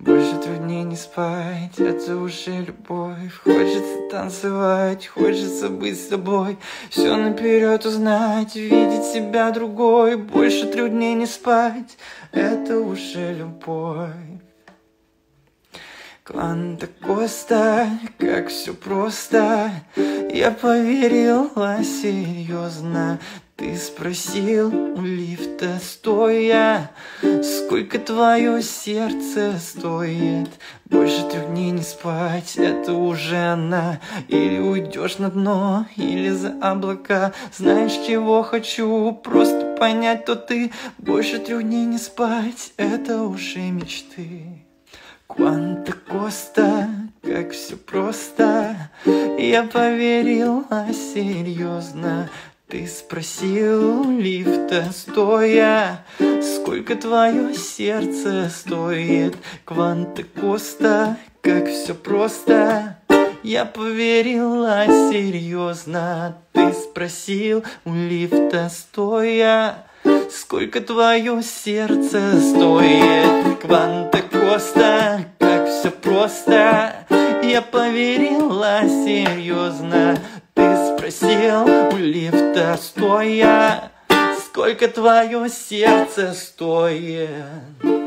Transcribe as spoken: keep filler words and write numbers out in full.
Больше труднее не спать, это уже любовь. Хочется танцевать, хочется быть с тобой, все наперед узнать, видеть себя другой. Больше труднее не спать, это уже любовь. Кванта Коста, как все просто, я поверила серьезно. Ты спросил у лифта стоя, сколько твое сердце стоит. Больше трех дней не спать, это уже она. Или уйдешь на дно, или за облака. Знаешь, чего хочу, просто понять, то ты. Больше трех дней не спать, это уже мечты. Кванта Коста, как все просто, я поверила серьезно. Ты спросил у лифта стоя, сколько твое сердце стоит. Кванта Коста, как все просто, я поверила серьезно. Ты спросил у лифта стоя, сколько твое сердце стоит. Кванта Коста, как все просто, я поверила серьезно. Ты спросил у лифта стоя, сколько твое сердце стоит.